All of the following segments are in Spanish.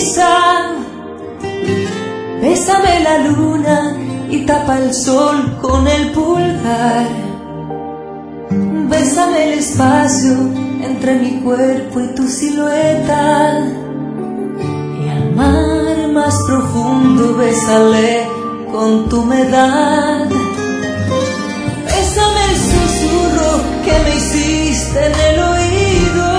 prisa. Bésame la luna y tapa el sol con el pulgar. Bésame el espacio entre mi cuerpo y tu silueta. Y al mar más profundo bésale con tu humedad. Bésame el susurro que me hiciste en el oído.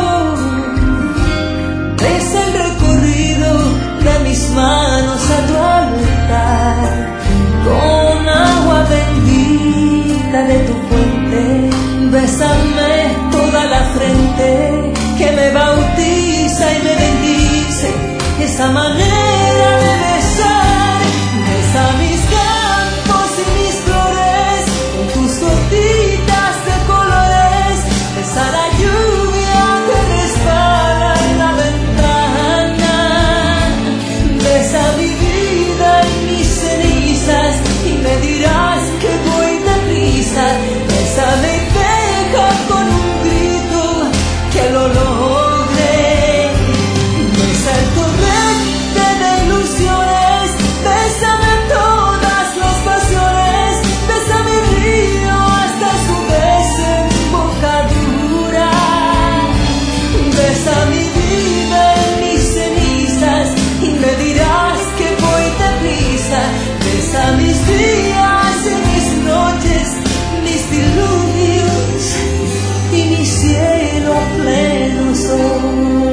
Besa el recorrido de mis manos a tu altar. Con agua bendita de tu fuente, bésame toda la frente, que me bautiza y me bendice esa manera de besar. Besa mis campos y mis flores con tus gotitas de colores. Besa la lluvia que resbala en la ventana. Besa mi vida y mis cenizas y me dirás que voy deprisa. Bésame y deja con un grito que lo logre. Besa el torrente de ilusiones. Bésame todas las pasiones. Besa mi río hasta su desembocadura. Besa mi vida en mis cenizas y me dirás que voy deprisa. Besa mis días y mis noches, mis diluvios y mi cielo a pleno sol.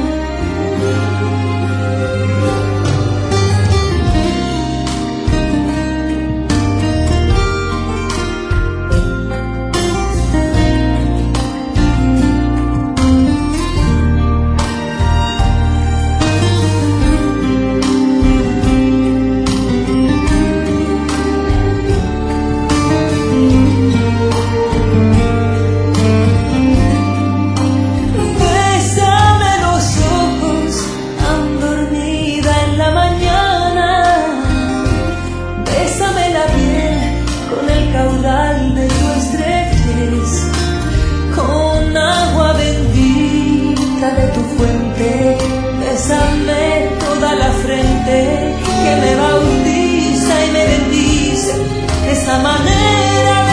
Bésame los ojos, aún dormida en la mañana. Bésame la piel con el caudal de tu estrechez. Con agua bendita de tu fuente, bésame toda la frente, que me bautiza y me bendice esa manera